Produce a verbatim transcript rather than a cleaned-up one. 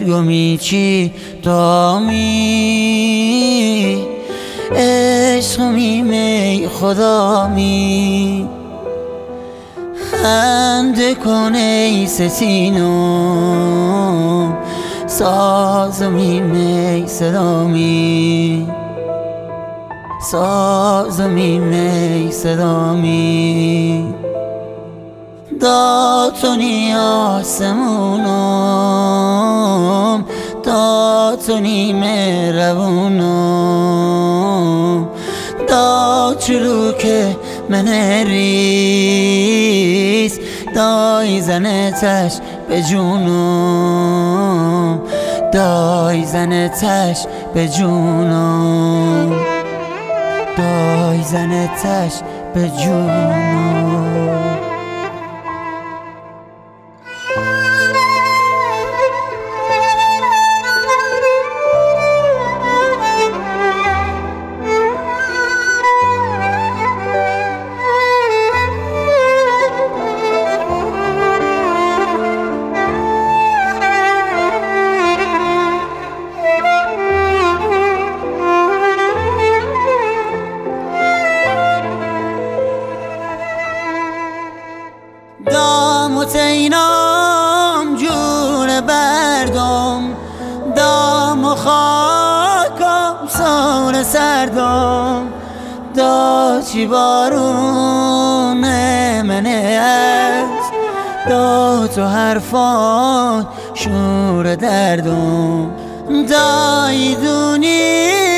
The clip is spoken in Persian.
گمی چی دامی عشق می می خدا می خنده کن ای ستینم ساز می می صدا می ساز می می صدا می داتونی آسمونم داتونی مهربونم دا چلوک من ریز دای زنتش به جونم دای زنتش به جونم دای زنتش به جونم دام و تینام جون بردم دام و خاکم سان سردم دا چی بارون منه است دا تو حرفان شور دردم دای دونی